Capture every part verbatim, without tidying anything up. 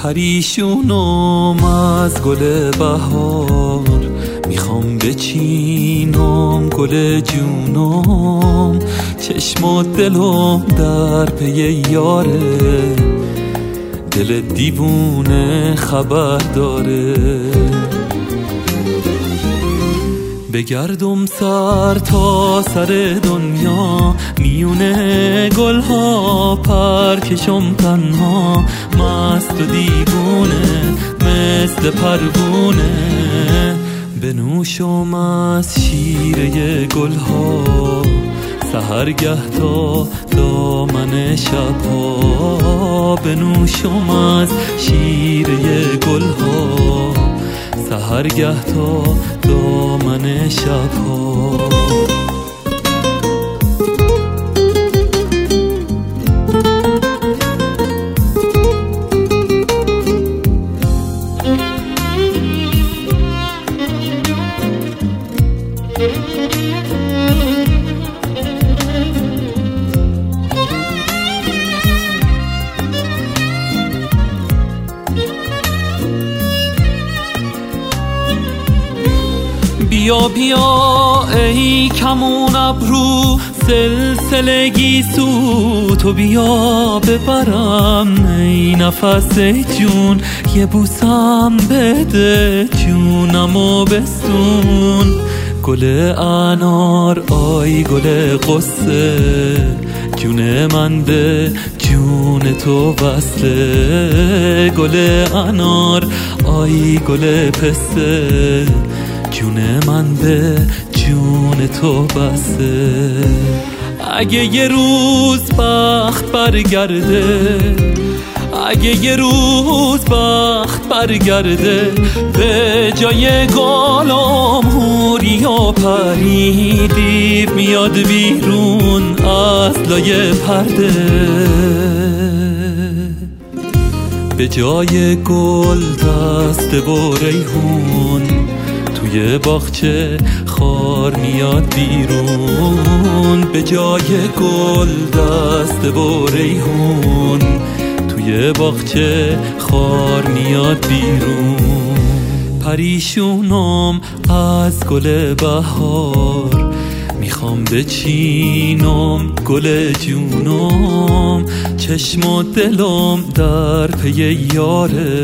پریشونم از گل بهار، میخوام بچینم گل جونم، چشم و دلم در پی یاره، دل دیوونه خبر داره. بگردم سر تا سر دنیا، میونه گلها پرکشم تنها، مست و دیوونه مثل پروونه، بنوشم از شیره گلها، سحرگه تا دامن شبها، بنوشم از شیره گلها، سحرگه تا دامن شبها. بیا بیا ای کمون ابرو، سلسله گیسو تو بیا ببرم، ای نفس جون یه بوسم بده، جونمو بستون. گل انار آی گل قصه، جون من به جون تو وصله، گل انار آی گل پسته، جون من به جون تو بسته. اگه یه روز بخت برگرده، اگه یه روز بخت برگرده، به جای گلم حوری و پری، دیو میاد بیرون از لای پرده، به جای گل دسته و ریحون، توی باغچه خار میاد بیرون، به جای گل دسته و ریحون، توی باغچه خار میاد بیرون. پریشونم از گل بهار، میخوام بچینم گل جونم، چشم و دلم در پی یاره،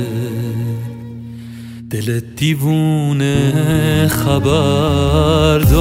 دل دیوونه خبر داره.